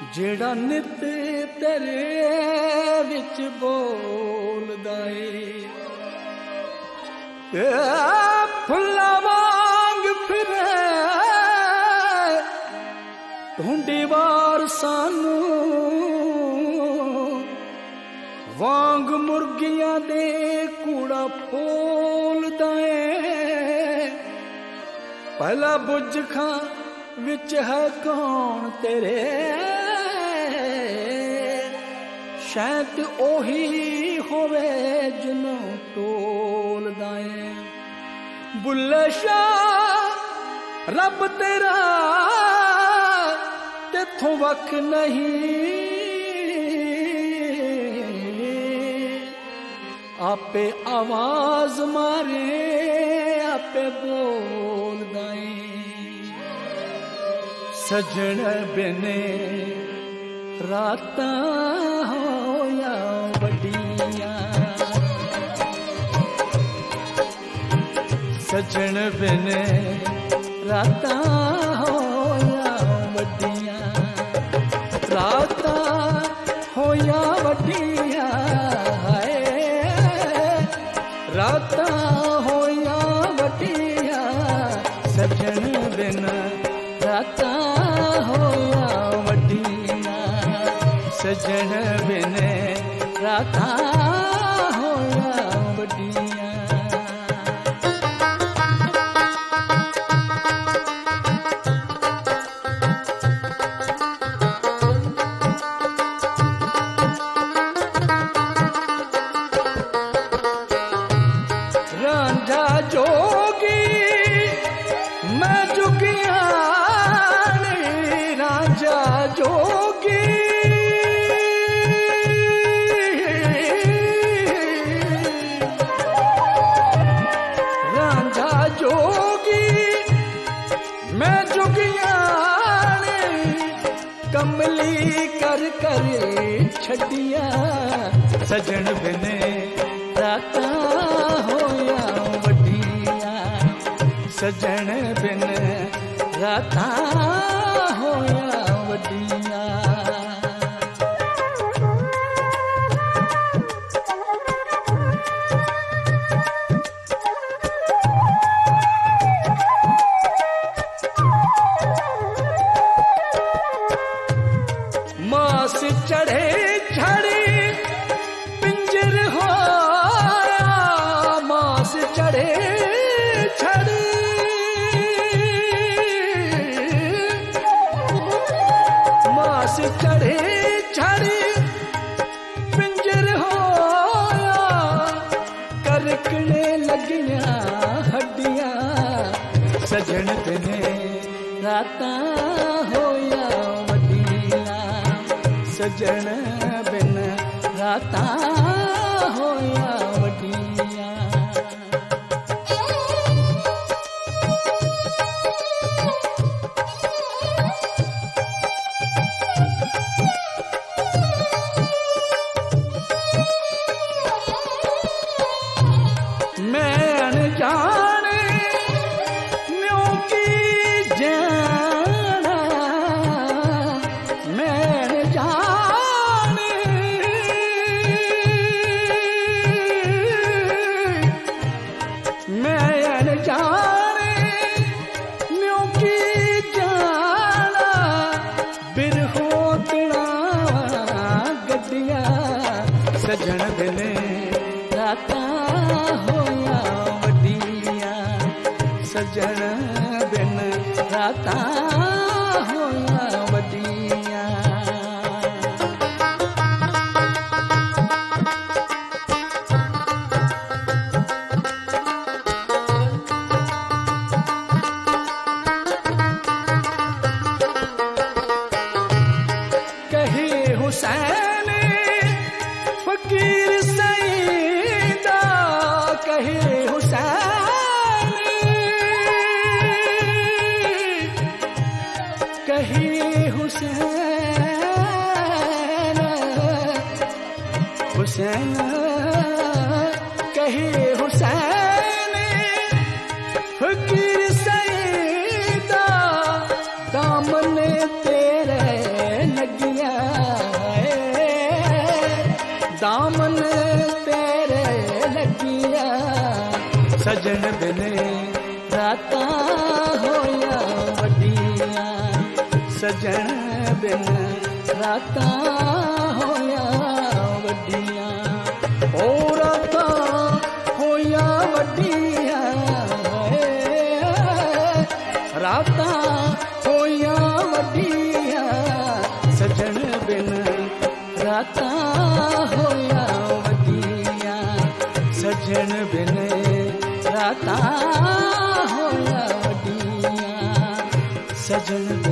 ਜਿਹੜਾ ਨਿਤ ਤੇਰੇ ਵਿੱਚ ਬੋਲਦਾ ਏ ਫੁੱਲਾਂ ਵਾਂਗ ਫਿਰੇ ਢੂੰਡੀ ਵਾਰ ਸਾਨੂੰ ਵਾਂਗ ਮੁਰਗੀਆਂ ਦੇ ਕੂੜਾ ਫੋਲਦਾ ਏ ਪਹਿਲਾ ਬੁੱਝ ਖਾਂ ਵਿੱਚ ਹੈ ਕੌਣ ਤੇਰੇ ਸ਼ਾਇਦ ਉਹੀ ਹੋਵੇ ਜਿਹਨੂੰ ਟੋਲਦਾ ਏ ਬੁੱਲੇ ਸ਼ਾਹ ਰੱਬ ਤੇਰਾ ਤੇਥੋਂ ਵੱਖ ਨਹੀਂ ਆਪੇ ਆਵਾਜ਼ ਮਾਰੇ ਆਪੇ ਬੋਲਦਾ ਏ सजन बिने रातां होया वड्डियां सजन बिने रातां होया वड्डियां रातां होया वड्डियां हाय रातां होया वड्डियां सजन बिन रातां होया वड्डियां सजन बिन रातां होया वड्डियां रांझा जोगी मैं जुगिया जोगी रांझा जोगी मैं जुगिया कमली कर कर छड़िया सजन बिने रातां होया वड्डियां सजन बिन रातां होया वड्डियां मास चढ़े झड़ी पिंजर होया मास चढ़े झड़ी मास चढ़े झड़ी पिंजर होया करकने लगियां हड्डियां सजन बिने रातां होया सजन बिन रातां होया वड्डियां मैं अनजाने न्यों की जाना मैं अनजाने मैं अनजाने न्यों की जाना बिरहोतना गड्डियां सजन बिने रातां होया वड्डियां सजन बिन रातां होया वड्डियां कहे हुसैन फकीर सईदा कहे हुसैन कहे हुसैन हुसैन कहे हुसैन फकीर सईदा दामन तेरे लगिया सजन बिन रातां होया वड्डियां, सजन बिन रातां होया वड्डियां, ओ रातां होया वड्डियां, रातां होया वड्डियां, सजन बिन रातां होया वड्डियां, सजन बिन रातां होया वड्डियां, सजन